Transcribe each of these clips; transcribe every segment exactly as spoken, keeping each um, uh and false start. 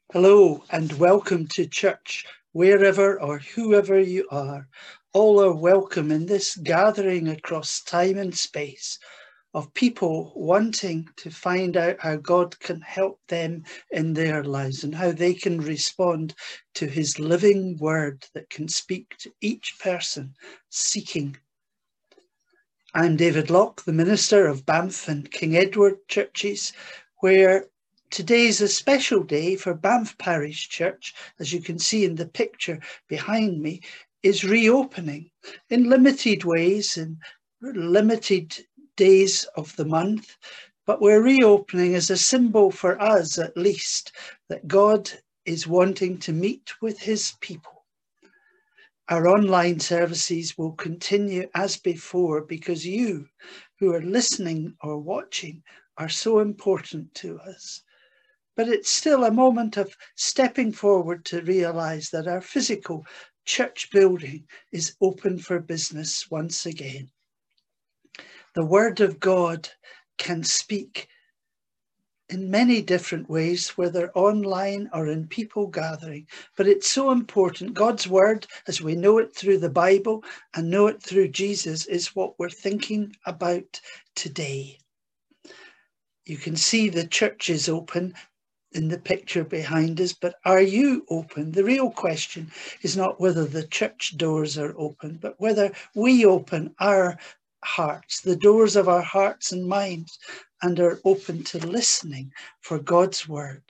Hello and welcome to church, wherever or whoever you are. All are welcome in this gathering across time and space of people wanting to find out how God can help them in their lives and how they can respond to his living word that can speak to each person seeking. I'm David Locke, the minister of Banff and King Edward churches, where today is a special day for Banff Parish Church, as you can see in the picture behind me, is reopening in limited ways, in limited days of the month, but we're reopening as a symbol for us, at least, that God is wanting to meet with his people. Our online services will continue as before because you who are listening or watching are so important to us. But it's still a moment of stepping forward to realise that our physical church building is open for business once again. The Word of God can speak in many different ways, whether online or in people gathering. But it's so important. God's word, as we know it through the Bible and know it through Jesus, is what we're thinking about today. You can see the church is open in the picture behind us, but are you open? The real question is not whether the church doors are open, but whether we open our hearts, the doors of our hearts and minds, and are open to listening for God's word.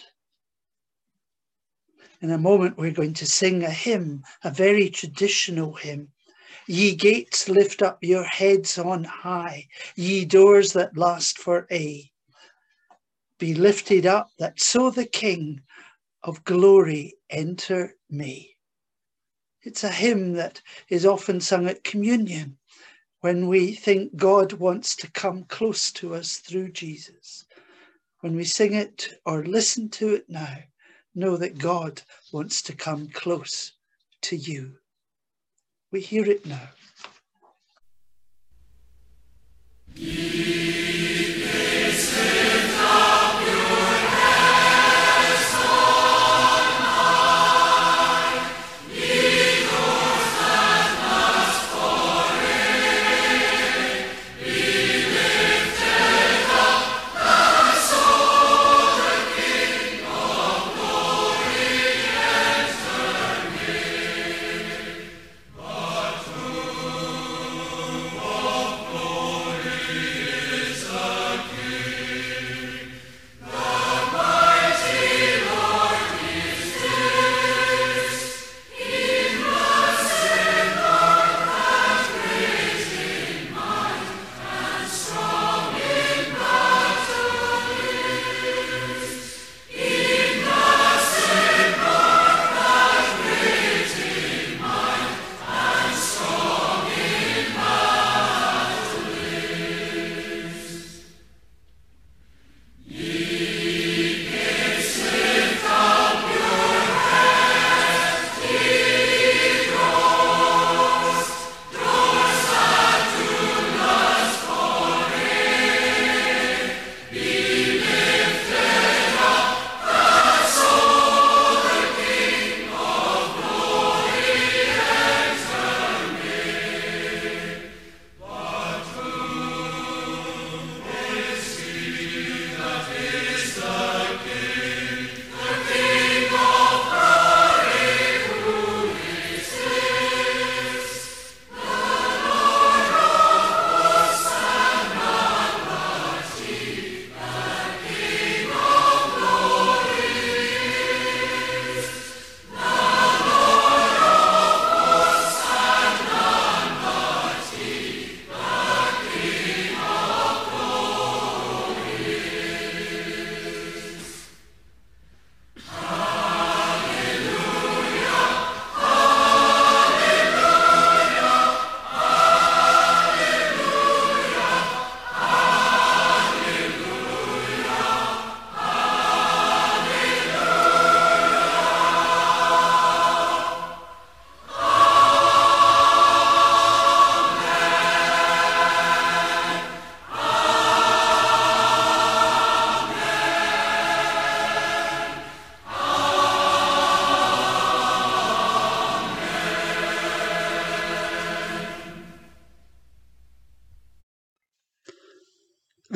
In a moment, we're going to sing a hymn, a very traditional hymn. Ye gates, lift up your heads on high, ye doors that last for aye. Be lifted up, that so the King of glory enter may. It's a hymn that is often sung at communion, when we think God wants to come close to us through Jesus. When we sing it or listen to it now, know that God wants to come close to you. We hear it now.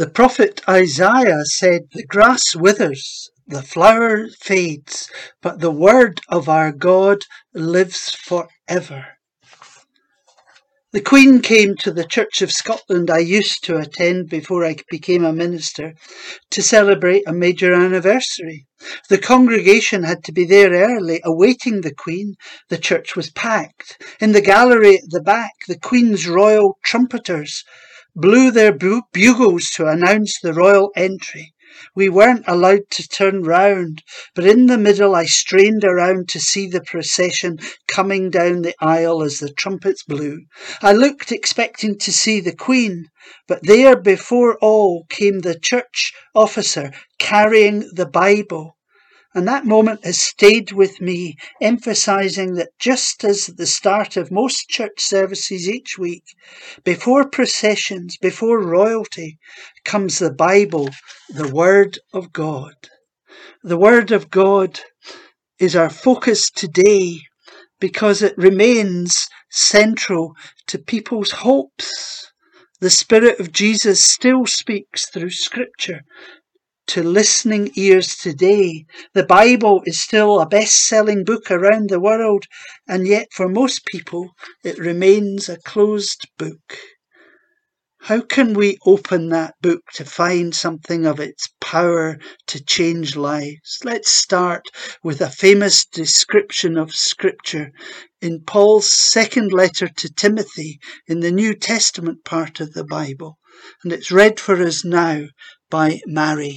The prophet Isaiah said, "The grass withers, the flower fades, but the word of our God lives forever." The Queen came to the Church of Scotland I used to attend before I became a minister to celebrate a major anniversary. The congregation had to be there early, awaiting the Queen. The church was packed. In the gallery at the back, the Queen's royal trumpeters blew their bu- bugles to announce the royal entry. We weren't allowed to turn round, but in the middle I strained around to see the procession coming down the aisle as the trumpets blew. I looked expecting to see the Queen, but there before all came the church officer carrying the Bible. And that moment has stayed with me, emphasising that just as at the start of most church services each week, before processions, before royalty, comes the Bible, the Word of God. The Word of God is our focus today because it remains central to people's hopes. The Spirit of Jesus still speaks through Scripture to listening ears today. The Bible is still a best-selling book around the world, and yet for most people it remains a closed book. How can we open that book to find something of its power to change lives? Let's start with a famous description of Scripture in Paul's second letter to Timothy in the New Testament part of the Bible, and it's read for us now by Mary.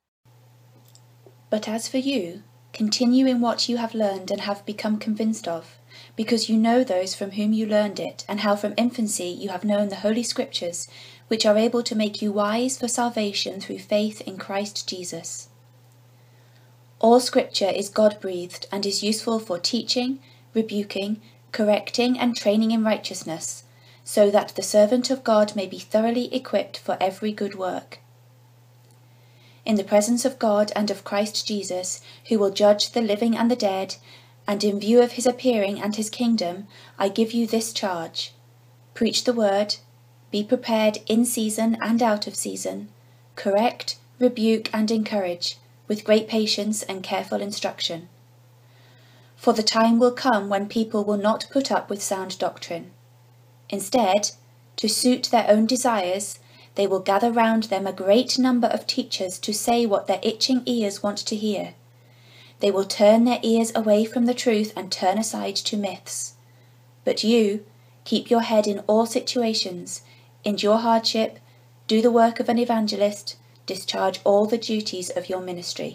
But as for you, continue in what you have learned and have become convinced of, because you know those from whom you learned it, and how from infancy you have known the Holy Scriptures, which are able to make you wise for salvation through faith in Christ Jesus. All Scripture is God-breathed and is useful for teaching, rebuking, correcting, and training in righteousness, so that the servant of God may be thoroughly equipped for every good work. In the presence of God and of Christ Jesus, who will judge the living and the dead, and in view of his appearing and his kingdom, I give you this charge. Preach the word, be prepared in season and out of season, correct, rebuke, and encourage, with great patience and careful instruction. For the time will come when people will not put up with sound doctrine. Instead, to suit their own desires, they will gather round them a great number of teachers to say what their itching ears want to hear. They will turn their ears away from the truth and turn aside to myths. But you, keep your head in all situations, endure hardship, do the work of an evangelist, discharge all the duties of your ministry.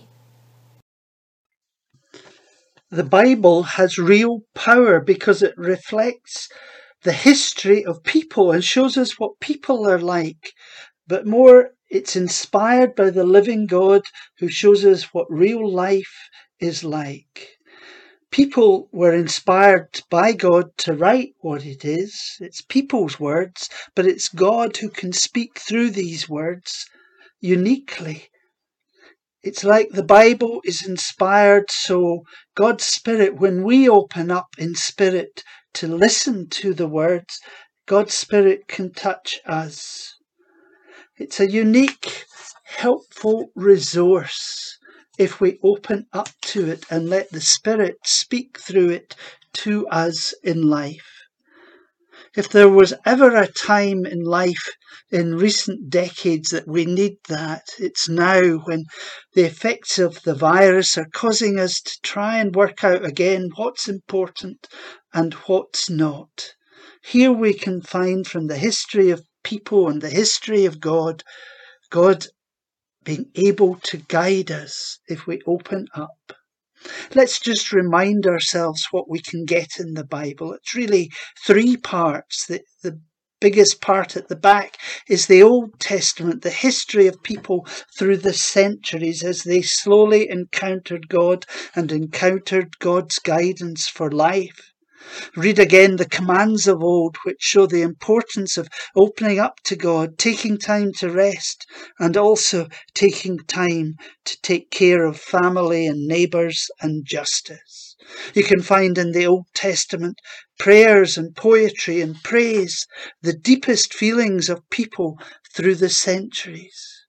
The Bible has real power because it reflects the history of people and shows us what people are like. But more, it's inspired by the living God who shows us what real life is like. People were inspired by God to write what it is. It's people's words, but it's God who can speak through these words uniquely. It's like the Bible is inspired, so God's Spirit, when we open up in spirit to listen to the words, God's Spirit can touch us. It's a unique, helpful resource if we open up to it and let the Spirit speak through it to us in life. If there was ever a time in life in recent decades that we need that, it's now, when the effects of the virus are causing us to try and work out again what's important and what's not. Here we can find from the history of people and the history of God, God being able to guide us if we open up. Let's just remind ourselves what we can get in the Bible. It's really three parts. The, the biggest part at the back is the Old Testament, the history of people through the centuries as they slowly encountered God and encountered God's guidance for life. Read again the commands of old, which show the importance of opening up to God, taking time to rest, and also taking time to take care of family and neighbours and justice. You can find in the Old Testament prayers and poetry and praise, the deepest feelings of people through the centuries.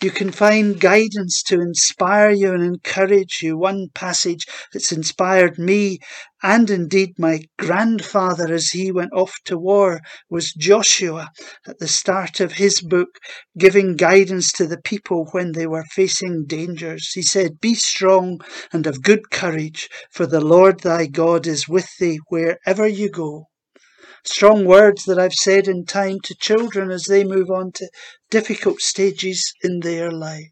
You can find guidance to inspire you and encourage you. One passage that's inspired me and indeed my grandfather as he went off to war was Joshua at the start of his book, giving guidance to the people when they were facing dangers. He said, "Be strong and of good courage, for the Lord thy God is with thee wherever you go." Strong words that I've said in time to children as they move on to difficult stages in their lives.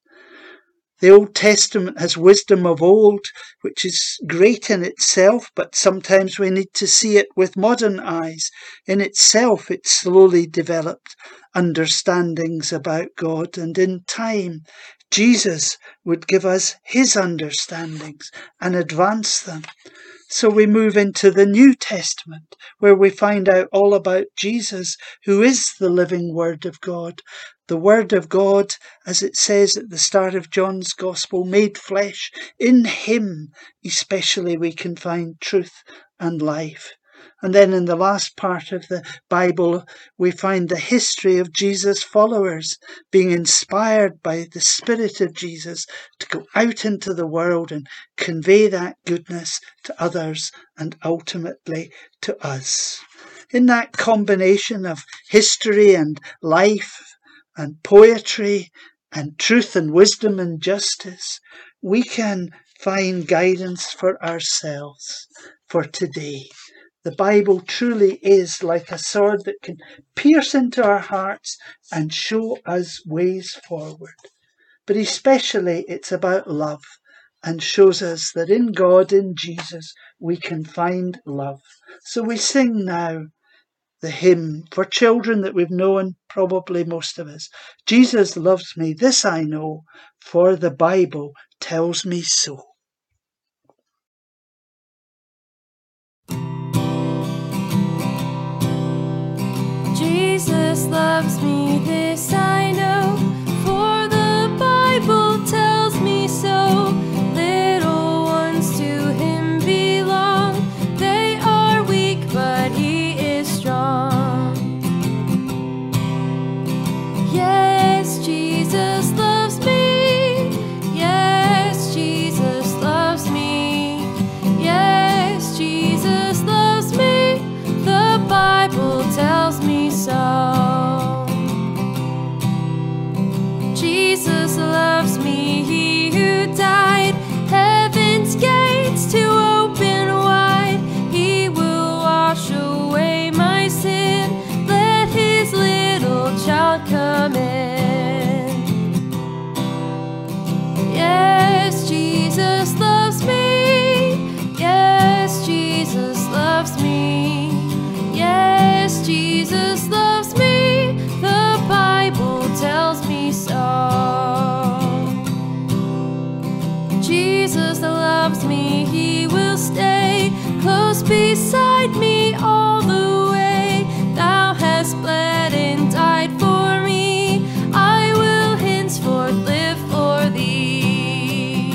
The Old Testament has wisdom of old, which is great in itself, but sometimes we need to see it with modern eyes. In itself, it slowly developed understandings about God, and in time, Jesus would give us his understandings and advance them. So we move into the New Testament, where we find out all about Jesus, who is the living Word of God. The Word of God, as it says at the start of John's Gospel, made flesh. In him, especially, we can find truth and life. And then in the last part of the Bible, we find the history of Jesus' followers being inspired by the Spirit of Jesus to go out into the world and convey that goodness to others and ultimately to us. In that combination of history and life and poetry and truth and wisdom and justice, we can find guidance for ourselves for today. The Bible truly is like a sword that can pierce into our hearts and show us ways forward. But especially it's about love and shows us that in God, in Jesus, we can find love. So we sing now the hymn for children that we've known, probably most of us. Jesus loves me, this I know, for the Bible tells me so. Jesus loves me, this I know, for the Bible tells me so. Little ones to him belong, they are weak, but he is strong. Yes, Jesus loves me, yes, Jesus loves me, yes, Jesus loves me, the Bible tells me so. Jesus loves me, he who died, heaven's gates to open wide. He will wash away my sin, let his little child come in. Yes, Jesus loves me, yes, Jesus loves me, yes, Jesus loves me, the Bible tells me so. Jesus loves me, he will stay close beside me all the way. Thou hast bled and died for me, I will henceforth live for thee.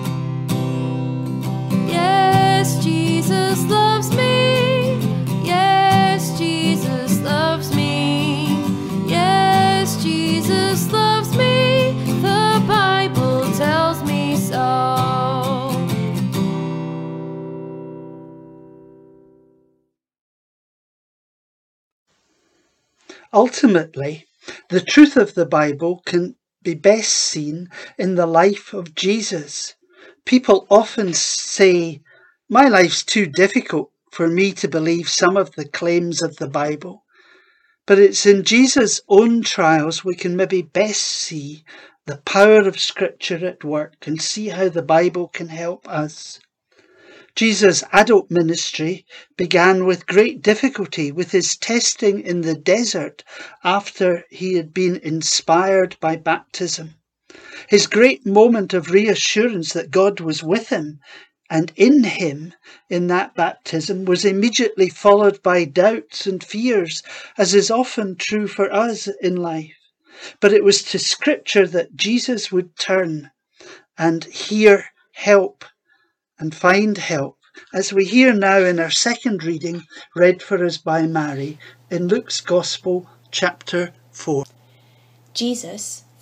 Yes, Jesus loves me, yes, Jesus loves me, yes, Jesus loves me, the Bible tells me so. Ultimately, the truth of the Bible can be best seen in the life of Jesus. People often say, "My life's too difficult for me to believe some of the claims of the Bible." But it's in Jesus' own trials we can maybe best see the power of Scripture at work and see how the Bible can help us. Jesus' adult ministry began with great difficulty with his testing in the desert after he had been inspired by baptism. His great moment of reassurance that God was with him and in him in that baptism was immediately followed by doubts and fears, as is often true for us in life. But it was to Scripture that Jesus would turn and hear help and find help, as we hear now in our second reading read for us by Mary in Luke's Gospel, chapter four. Jesus,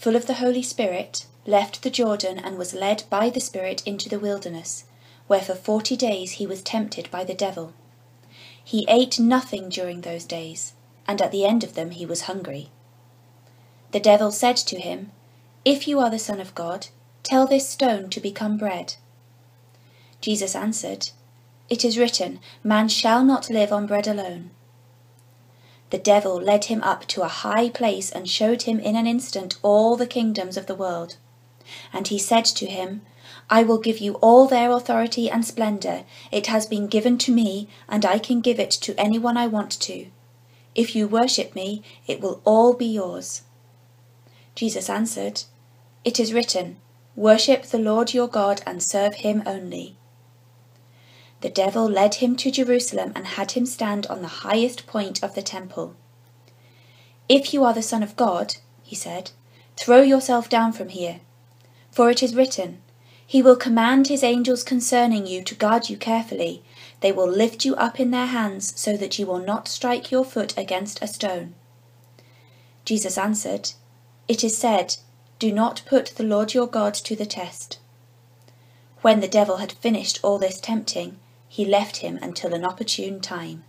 full of the Holy Spirit, left the Jordan and was led by the Spirit into the wilderness, where for forty days he was tempted by the devil. He ate nothing during those days, and at the end of them he was hungry. The devil said to him, "If you are the Son of God, tell this stone to become bread." Jesus answered, "It is written, man shall not live on bread alone." The devil led him up to a high place and showed him in an instant all the kingdoms of the world. And he said to him, "I will give you all their authority and splendor. It has been given to me, and I can give it to anyone I want to. If you worship me, it will all be yours." Jesus answered, "It is written, worship the Lord your God and serve him only." The devil led him to Jerusalem and had him stand on the highest point of the temple. "If you are the Son of God," he said, "throw yourself down from here. For it is written, he will command his angels concerning you to guard you carefully. They will lift you up in their hands so that you will not strike your foot against a stone." Jesus answered, "It is said, do not put the Lord your God to the test." When the devil had finished all this tempting, he left him until an opportune time.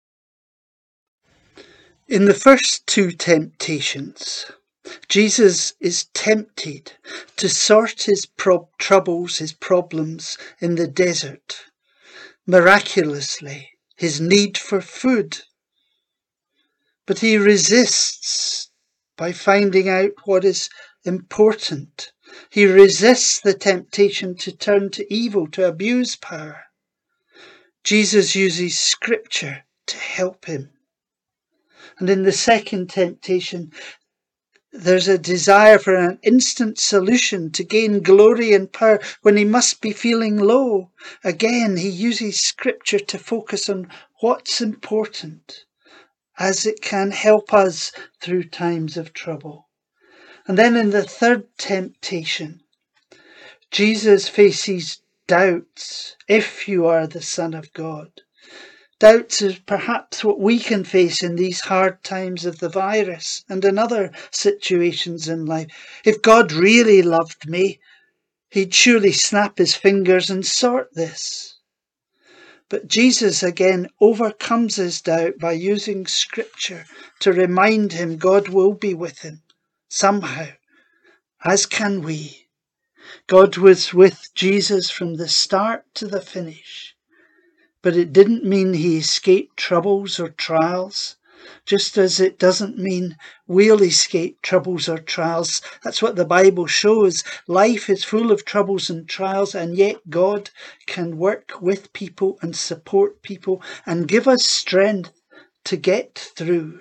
In the first two temptations, Jesus is tempted to sort his prob- troubles, his problems in the desert. Miraculously, his need for food. But he resists by finding out what is important. He resists the temptation to turn to evil, to abuse power. Jesus uses scripture to help him. And in the second temptation, there's a desire for an instant solution to gain glory and power when he must be feeling low. Again, he uses scripture to focus on what's important, as it can help us through times of trouble. And then in the third temptation, Jesus faces doubts, if you are the Son of God. Doubts is perhaps what we can face in these hard times of the virus and in other situations in life. If God really loved me, he'd surely snap his fingers and sort this. But Jesus again overcomes his doubt by using scripture to remind him God will be with him somehow, as can we. God was with Jesus from the start to the finish, but it didn't mean he escaped troubles or trials, just as it doesn't mean we'll escape troubles or trials. That's what the Bible shows. Life is full of troubles and trials, and yet God can work with people and support people and give us strength to get through.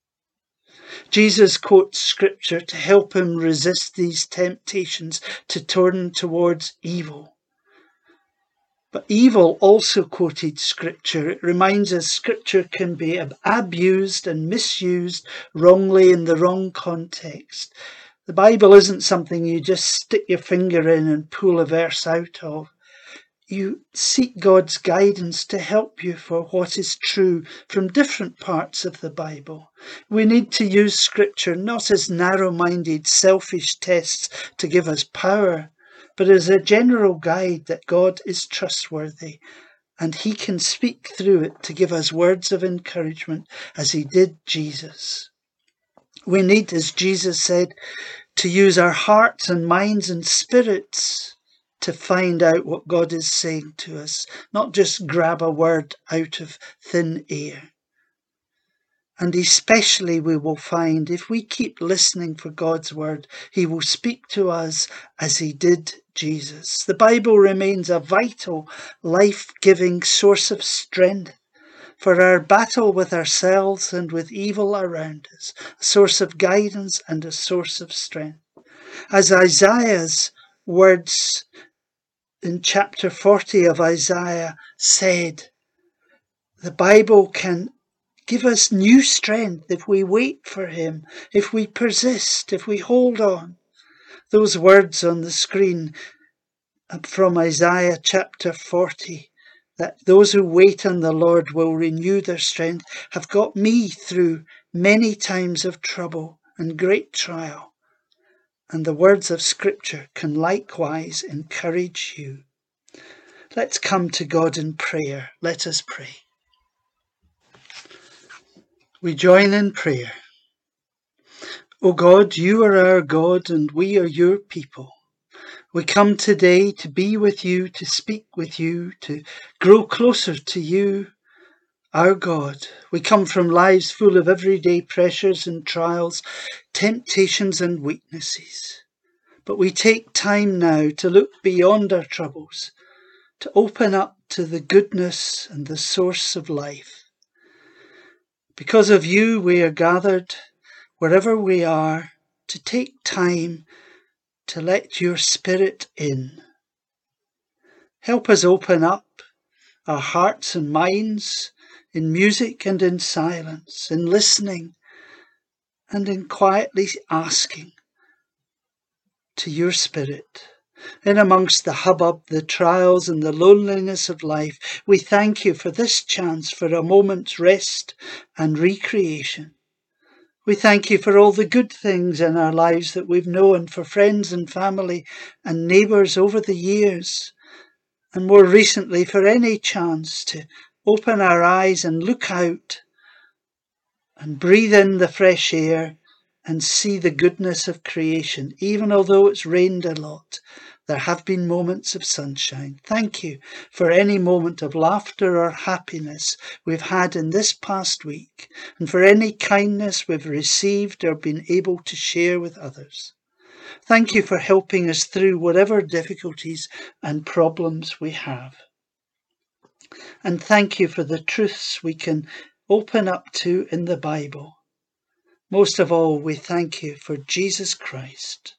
Jesus quotes scripture to help him resist these temptations to turn towards evil. But evil also quoted scripture. It reminds us scripture can be abused and misused wrongly in the wrong context. The Bible isn't something you just stick your finger in and pull a verse out of. You seek God's guidance to help you for what is true from different parts of the Bible. We need to use scripture not as narrow-minded, selfish tests to give us power, but as a general guide that God is trustworthy and he can speak through it to give us words of encouragement as he did Jesus. We need, as Jesus said, to use our hearts and minds and spirits to find out what God is saying to us, not just grab a word out of thin air. And especially we will find if we keep listening for God's word, he will speak to us as he did Jesus. The Bible remains a vital, life-giving source of strength for our battle with ourselves and with evil around us, a source of guidance and a source of strength. As Isaiah's words in chapter forty of Isaiah said, the Bible can give us new strength if we wait for him, if we persist, if we hold on. Those words on the screen from Isaiah chapter forty, that those who wait on the Lord will renew their strength, have got me through many times of trouble and great trial. and the words of Scripture can likewise encourage you. Let's come to God in prayer. Let us pray. We join in prayer. O God, you are our God and we are your people. We come today to be with you, to speak with you, to grow closer to you, our God. We come from lives full of everyday pressures and trials, temptations and weaknesses. But we take time now to look beyond our troubles, to open up to the goodness and the source of life. Because of you, we are gathered wherever we are to take time to let your Spirit in. Help us open up our hearts and minds in music and in silence, in listening and in quietly asking to your Spirit. In amongst the hubbub, the trials and the loneliness of life, we thank you for this chance for a moment's rest and recreation. We thank you for all the good things in our lives that we've known, for friends and family and neighbours over the years, and more recently for any chance to open our eyes and look out and breathe in the fresh air and see the goodness of creation. Even although it's rained a lot, there have been moments of sunshine. Thank you for any moment of laughter or happiness we've had in this past week, and for any kindness we've received or been able to share with others. Thank you for helping us through whatever difficulties and problems we have. And thank you for the truths we can open up to in the Bible. Most of all, we thank you for Jesus Christ.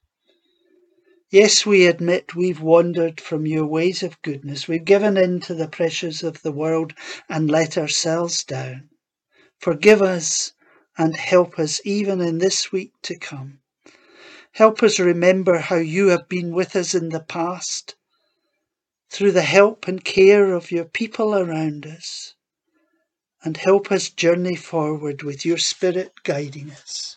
Yes, we admit we've wandered from your ways of goodness. We've given in to the pressures of the world and let ourselves down. Forgive us and help us even in this week to come. Help us remember how you have been with us in the past, through the help and care of your people around us, and help us journey forward with your Spirit guiding us.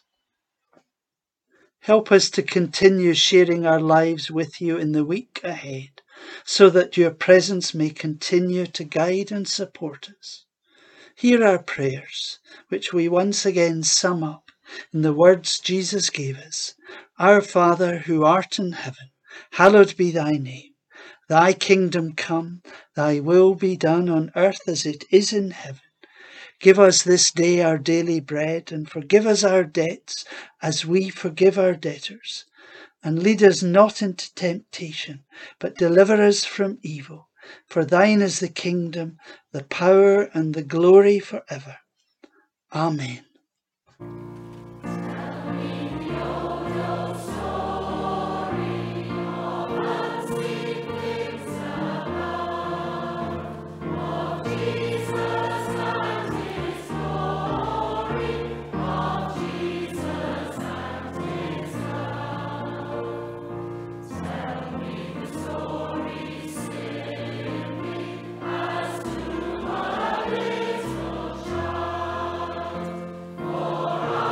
Help us to continue sharing our lives with you in the week ahead, so that your presence may continue to guide and support us. Hear our prayers, which we once again sum up in the words Jesus gave us. Our Father, who art in heaven, hallowed be thy name. Thy kingdom come, thy will be done on earth as it is in heaven. Give us this day our daily bread, and forgive us our debts as we forgive our debtors. And lead us not into temptation, but deliver us from evil. For thine is the kingdom, the power, and the glory forever. Amen. For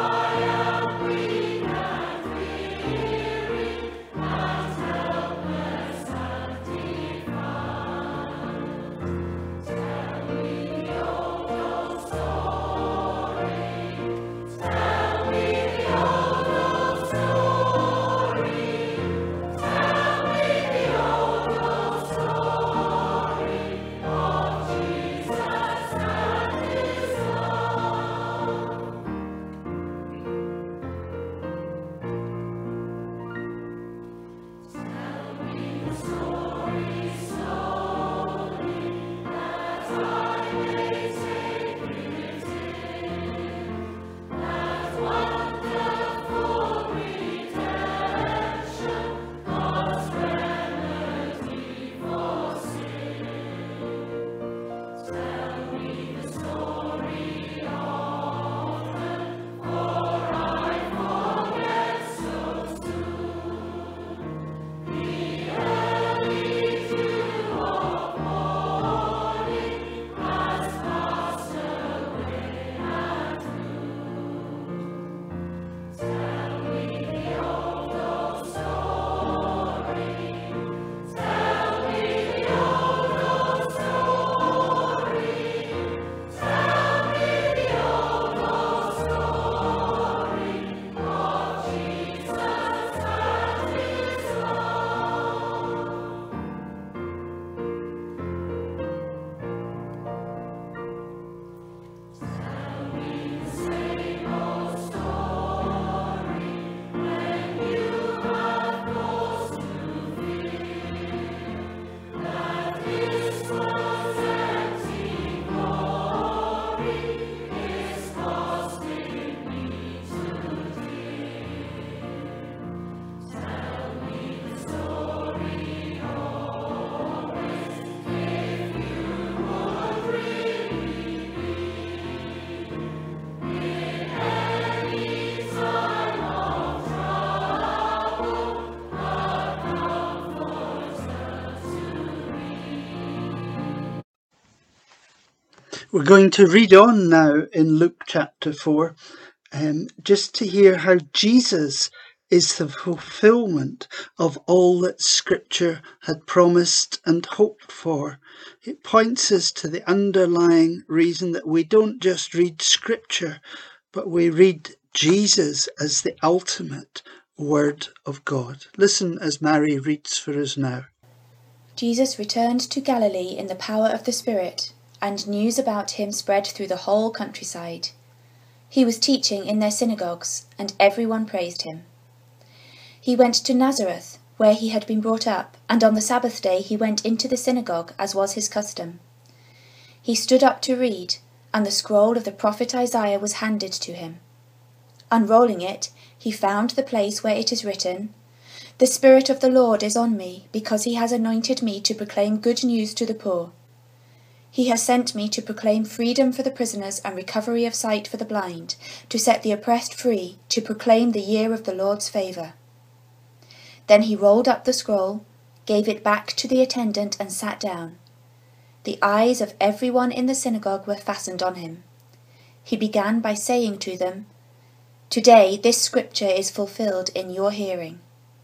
We're going to read on now in Luke chapter four, um, just to hear how Jesus is the fulfillment of all that Scripture had promised and hoped for. It points us to the underlying reason that we don't just read Scripture, but we read Jesus as the ultimate Word of God. Listen as Mary reads for us now. Jesus returned to Galilee in the power of the Spirit, and news about him spread through the whole countryside. He was teaching in their synagogues, and everyone praised him. He went to Nazareth, where he had been brought up, and on the Sabbath day he went into the synagogue, as was his custom. He stood up to read, and the scroll of the prophet Isaiah was handed to him. Unrolling it, he found the place where it is written, "The Spirit of the Lord is on me, because he has anointed me to proclaim good news to the poor. He has sent me to proclaim freedom for the prisoners and recovery of sight for the blind, to set the oppressed free, to proclaim the year of the Lord's favour." Then he rolled up the scroll, gave it back to the attendant, and sat down. The eyes of everyone in the synagogue were fastened on him. He began by saying to them, "Today this scripture is fulfilled in your hearing."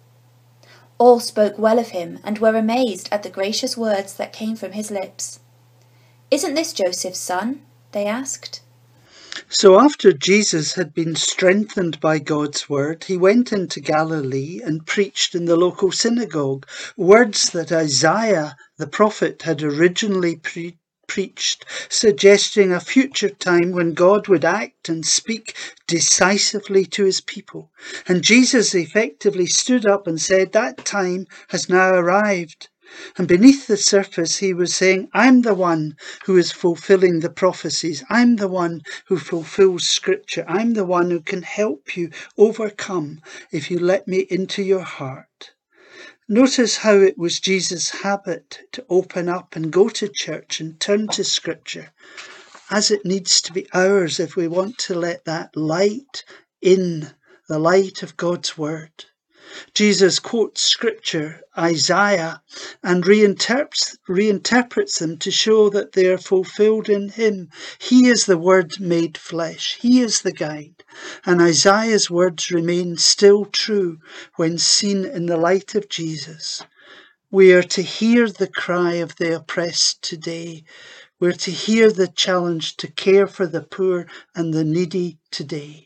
All spoke well of him and were amazed at the gracious words that came from his lips. "Isn't this Joseph's son?" they asked. So after Jesus had been strengthened by God's word, he went into Galilee and preached in the local synagogue, words that Isaiah the prophet had originally pre- preached, suggesting a future time when God would act and speak decisively to his people. And Jesus effectively stood up and said, that time has now arrived. And beneath the surface, he was saying, I'm the one who is fulfilling the prophecies. I'm the one who fulfills Scripture. I'm the one who can help you overcome if you let me into your heart. Notice how it was Jesus' habit to open up and go to church and turn to Scripture, as it needs to be ours if we want to let that light in, the light of God's Word. Jesus quotes Scripture, Isaiah, and reinterprets, reinterprets them to show that they are fulfilled in him. He is the Word made flesh. He is the guide. And Isaiah's words remain still true when seen in the light of Jesus. We are to hear the cry of the oppressed today. We're to hear the challenge to care for the poor and the needy today.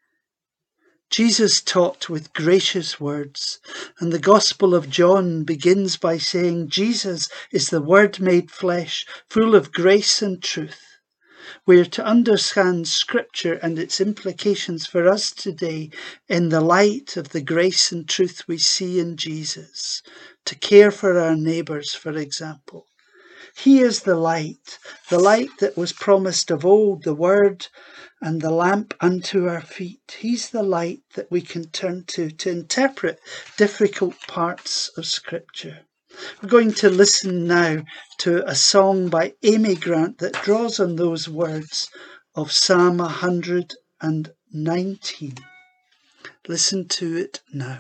Jesus taught with gracious words, and the Gospel of John begins by saying Jesus is the Word made flesh, full of grace and truth. We are to understand Scripture and its implications for us today in the light of the grace and truth we see in Jesus, to care for our neighbours, for example. He is the light, the light that was promised of old, the Word, and the lamp unto our feet. He's the light that we can turn to to interpret difficult parts of Scripture. We're going to listen now to a song by Amy Grant that draws on those words of Psalm one hundred nineteen. Listen to it now.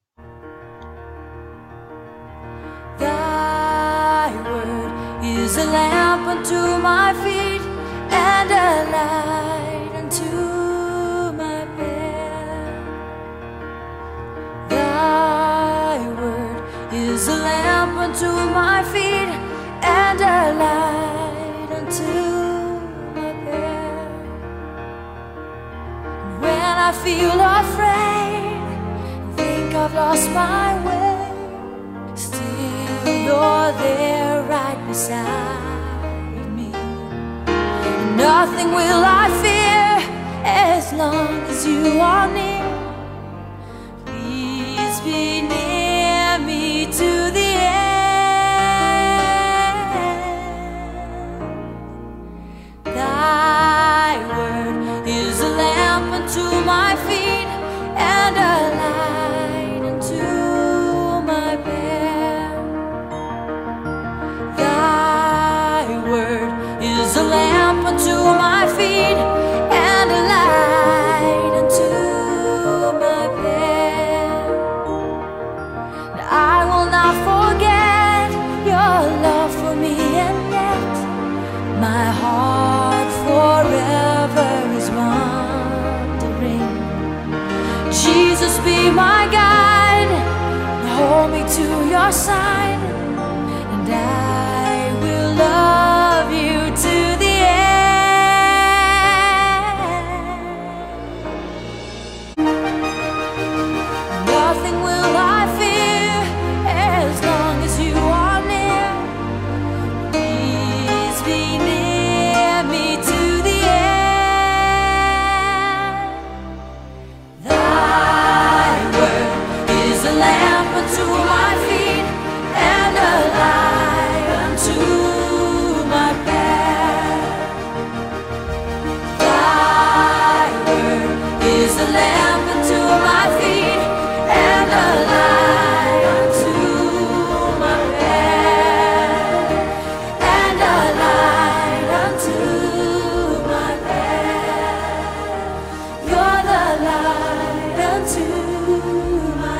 Thy word is a lamp unto my feet and a light unto my path. Thy word is a lamp unto my feet and a light unto my path. And when I feel afraid, think I've lost my way, still you're there right beside me. Nothing will I fear as long as you are near. Please be near me to the end. Thy word is a lamp unto my feet and a light unto my path. Thy word is a lamp unto my feet and a light unto my path. And I will not forget your love for me, and yet my heart to your side, and I will love you to the end. Nothing will I fear as long as you are near. Please be near me to the end. Thy word is a lamp unto my feet and a light unto my path. Thy word is a lamp unto my feet and a light unto my path, and a light unto my path. You're the light unto my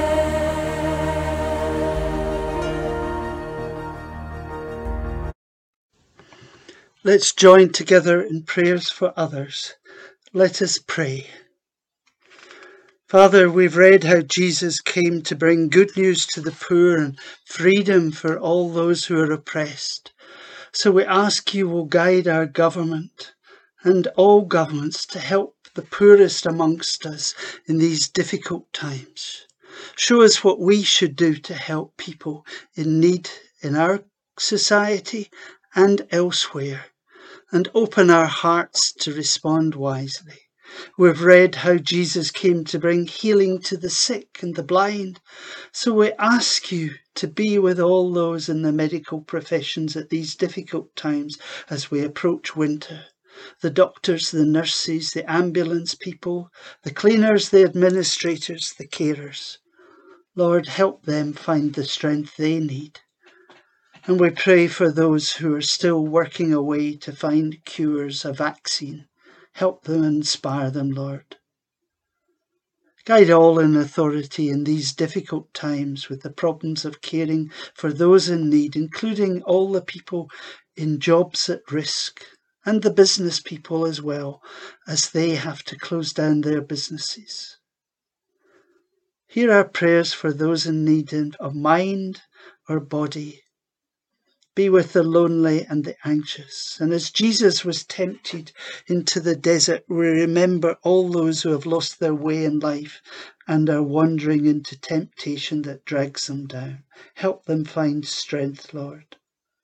path. Let's join together in prayers for others. Let us pray. Father, we've read how Jesus came to bring good news to the poor and freedom for all those who are oppressed. So we ask you will guide our government and all governments to help the poorest amongst us in these difficult times. Show us what we should do to help people in need in our society and elsewhere, and open our hearts to respond wisely. We've read how Jesus came to bring healing to the sick and the blind. So we ask you to be with all those in the medical professions at these difficult times as we approach winter. The doctors, the nurses, the ambulance people, the cleaners, the administrators, the carers. Lord, help them find the strength they need. And we pray for those who are still working away to find cures, a vaccine. Help them and inspire them, Lord. Guide all in authority in these difficult times with the problems of caring for those in need, including all the people in jobs at risk and the business people as well, as they have to close down their businesses. Hear our prayers for those in need of mind or body. Be with the lonely and the anxious. And as Jesus was tempted into the desert, we remember all those who have lost their way in life and are wandering into temptation that drags them down. Help them find strength, Lord.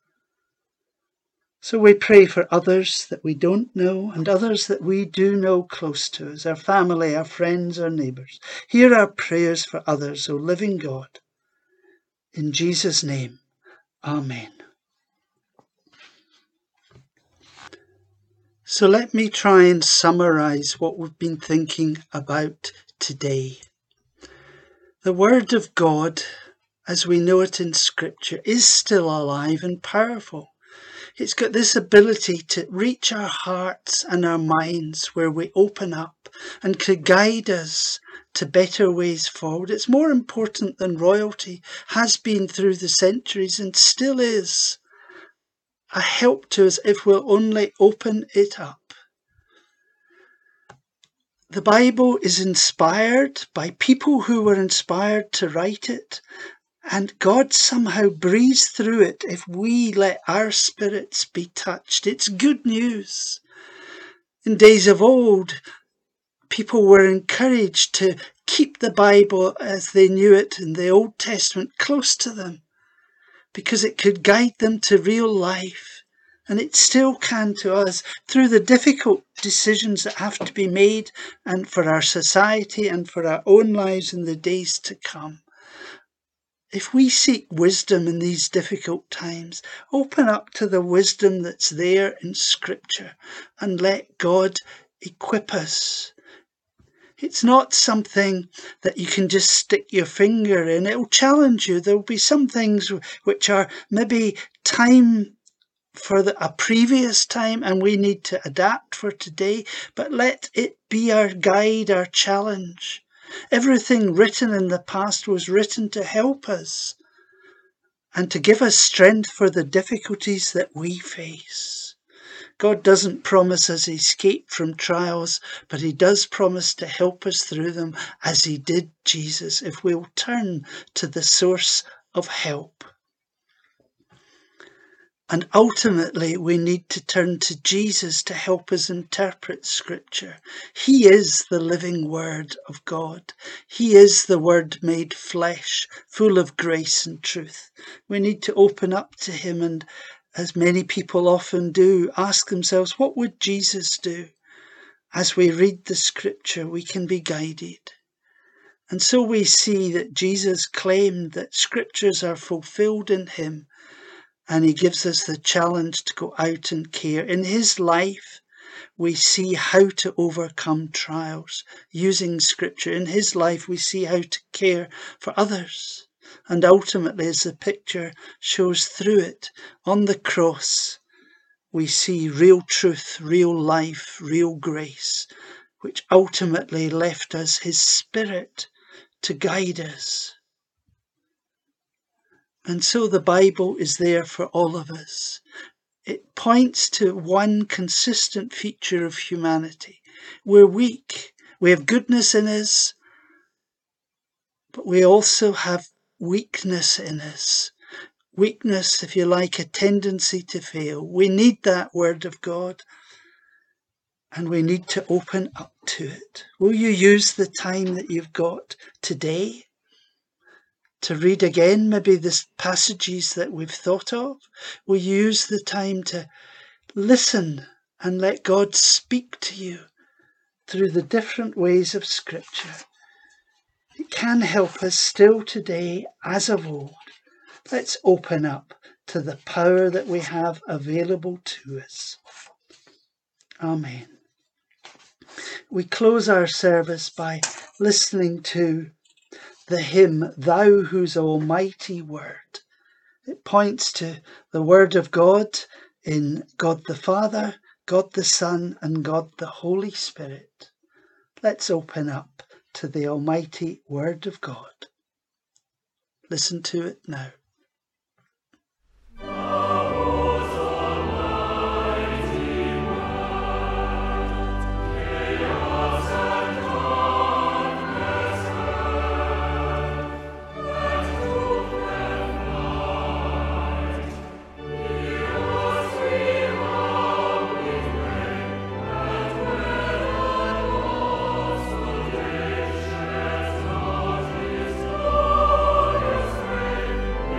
So we pray for others that we don't know and others that we do know close to us, our family, our friends, our neighbours. Hear our prayers for others, O living God. In Jesus' name, Amen. So let me try and summarise what we've been thinking about today. The Word of God, as we know it in Scripture, is still alive and powerful. It's got this ability to reach our hearts and our minds where we open up and could guide us to better ways forward. It's more important than royalty, has been through the centuries and still is. A help to us if we'll only open it up. The Bible is inspired by people who were inspired to write it, and God somehow breathes through it if we let our spirits be touched. It's good news. In days of old, people were encouraged to keep the Bible as they knew it in the Old Testament close to them, because it could guide them to real life, and it still can to us through the difficult decisions that have to be made and for our society and for our own lives in the days to come. If we seek wisdom in these difficult times, open up to the wisdom that's there in Scripture and let God equip us. It's not something that you can just stick your finger in. It'll challenge you. There'll be some things which are maybe time for the, a previous time and we need to adapt for today, but let it be our guide, our challenge. Everything written in the past was written to help us and to give us strength for the difficulties that we face. God doesn't promise us escape from trials, but he does promise to help us through them as he did Jesus, if we'll turn to the source of help. And ultimately, we need to turn to Jesus to help us interpret Scripture. He is the living Word of God. He is the Word made flesh, full of grace and truth. We need to open up to him and, as many people often do, ask themselves, what would Jesus do? As we read the Scripture, we can be guided. And so we see that Jesus claimed that Scriptures are fulfilled in him, and he gives us the challenge to go out and care. In his life, we see how to overcome trials using Scripture. In his life, we see how to care for others. And ultimately, as the picture shows through it, on the cross, we see real truth, real life, real grace, which ultimately left us his Spirit to guide us. And so the Bible is there for all of us. It points to one consistent feature of humanity. We're weak. We have goodness in us, but we also have weakness in us. Weakness, if you like, a tendency to fail. We need that Word of God, and we need to open up to it. Will you use the time that you've got today to read again maybe the passages that we've thought of? Will you use the time to listen and let God speak to you through the different ways of Scripture? It can help us still today as of old. Let's open up to the power that we have available to us. Amen. We close our service by listening to the hymn, Thou Whose Almighty Word. It points to the Word of God in God the Father, God the Son, and God the Holy Spirit. Let's open up to the Almighty Word of God. Listen to it now. Thank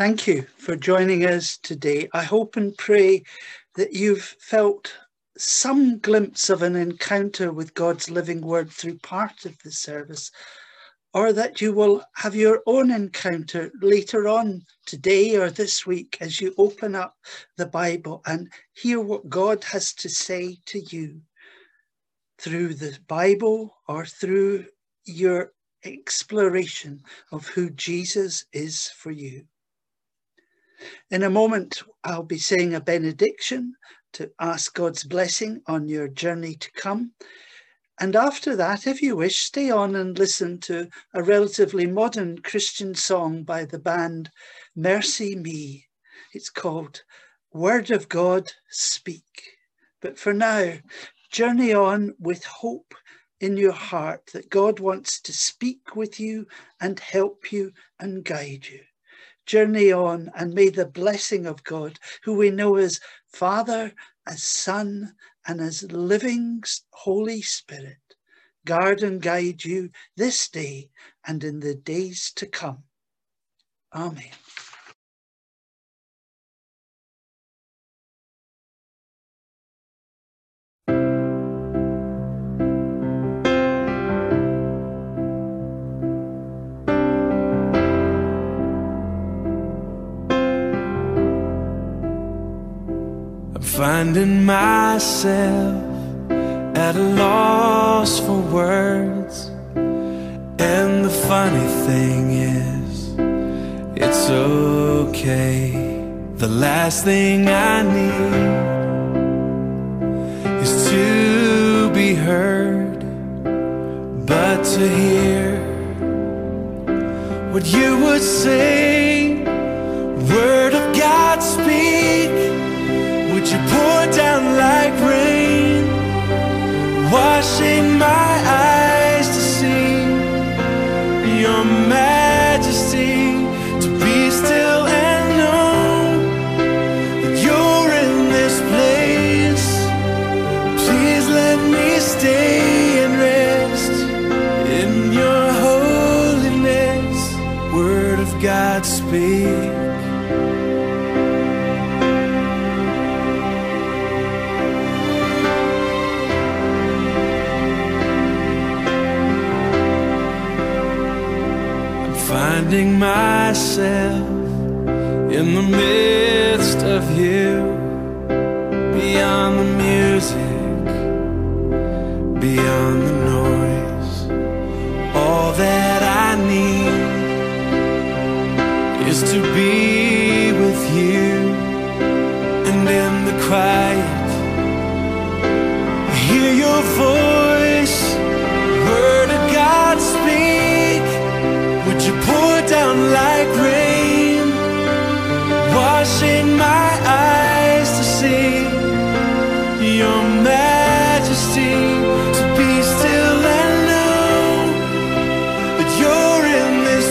Thank you for joining us today. I hope and pray that you've felt some glimpse of an encounter with God's living word through part of the service, or that you will have your own encounter later on today or this week as you open up the Bible and hear what God has to say to you through the Bible or through your exploration of who Jesus is for you. In a moment, I'll be saying a benediction to ask God's blessing on your journey to come. And after that, if you wish, stay on and listen to a relatively modern Christian song by the band Mercy Me. It's called Word of God, Speak. But for now, journey on with hope in your heart that God wants to speak with you and help you and guide you. Journey on, and may the blessing of God, who we know as Father, as Son, and as living Holy Spirit, guard and guide you this day and in the days to come. Amen. Finding myself at a loss for words, and the funny thing is, it's okay. The last thing I need is to be heard, but to hear what you would say. Word of God, speak. Would you pour down like rain, washing my eyes to see your majesty, to be still and know that you're in this place. Please let me stay and rest in your holiness. Word of God, speak. Finding myself in the midst of you, beyond the music, beyond the noise. All that I need is to be with you, and in the quiet, hear your voice. Word of God, speak. Would you pour down like rain, washing my eyes to see your majesty, to be still and know that you're in this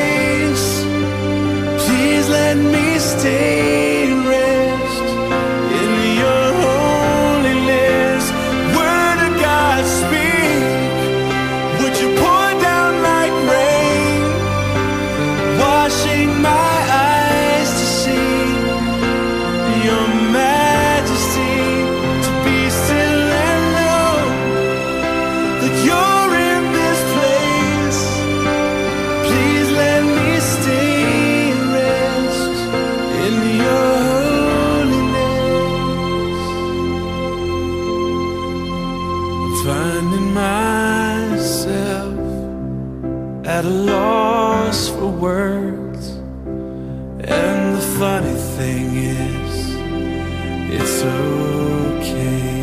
place. Please let me stay and rest in your holiness. Word of God, speak. Would you pour down like rain, washing my eyes to see your majesty, to be still and know that you're in this place. Please let me stay and rest in your holiness. I'm finding myself at a loss for words, and the funny thing is, it's okay.